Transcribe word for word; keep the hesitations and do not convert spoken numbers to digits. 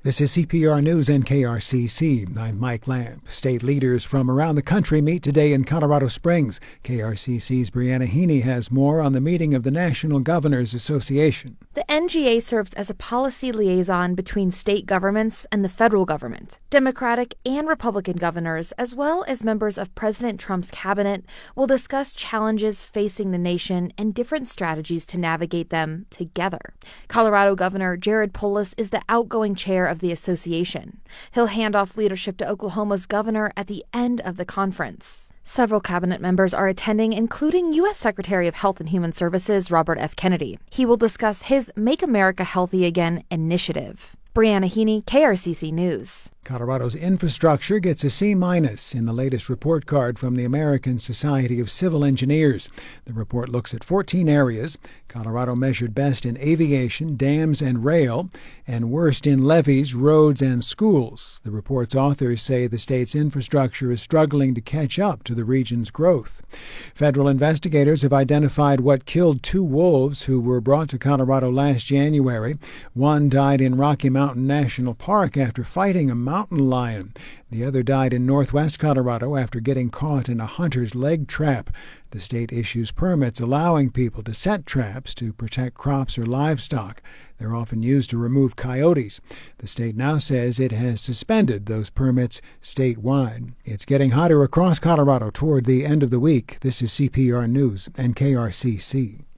This is C P R News and K R C C. I'm Mike Lamp. State leaders from around the country meet today in Colorado Springs. K R C C's Brianna Heaney has more on the meeting of the National Governors Association. The N G A serves as a policy liaison between state governments and the federal government. Democratic and Republican governors, as well as members of President Trump's cabinet, will discuss challenges facing the nation and different strategies to navigate them together. Colorado Governor Jared Polis is the outgoing chair of the association. He'll hand off leadership to Oklahoma's governor at the end of the conference. Several cabinet members are attending, including U S Secretary of Health and Human Services Robert F. Kennedy. He will discuss his Make America Healthy Again initiative. Brianna Heaney, K R C C News. Colorado's infrastructure gets a C minus in the latest report card from the American Society of Civil Engineers. The report looks at fourteen areas. Colorado measured best in aviation, dams, and rail, and worst in levees, roads, and schools. The report's authors say the state's infrastructure is struggling to catch up to the region's growth. Federal investigators have identified what killed two wolves who were brought to Colorado last January. One died in Rocky Mountain National Park after fighting a mountain lion. The other died in northwest Colorado after getting caught in a hunter's leg trap. The state issues permits allowing people to set traps to protect crops or livestock. They're often used to remove coyotes. The state now says it has suspended those permits statewide. It's getting hotter across Colorado toward the end of the week. This is C P R News and K R C C.